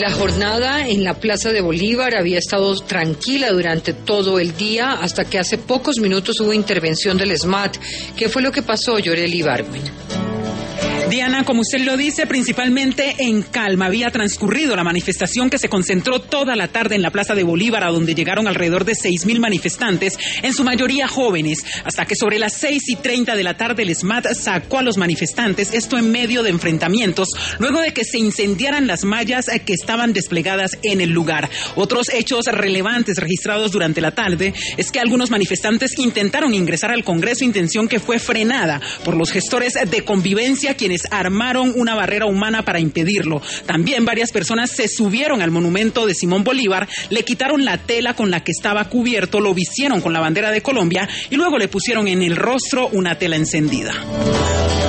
La jornada en la Plaza de Bolívar había estado tranquila durante todo el día hasta que hace pocos minutos hubo intervención del SMAT. ¿Qué fue lo que pasó, Yoreli Ibargüen? Diana, como usted lo dice, principalmente en calma había transcurrido la manifestación que se concentró toda la tarde en la Plaza de Bolívar, a donde llegaron alrededor de 6,000 manifestantes, en su mayoría jóvenes, hasta que sobre las 6:30 de la tarde el SMAT sacó a los manifestantes, esto en medio de enfrentamientos, luego de que se incendiaran las mallas que estaban desplegadas en el lugar. Otros hechos relevantes registrados durante la tarde es que algunos manifestantes intentaron ingresar al Congreso, intención que fue frenada por los gestores de convivencia, quienes armaron una barrera humana para impedirlo. También varias personas se subieron al monumento de Simón Bolívar, le quitaron la tela con la que estaba cubierto, lo vistieron con la bandera de Colombia y luego le pusieron en el rostro una tela encendida.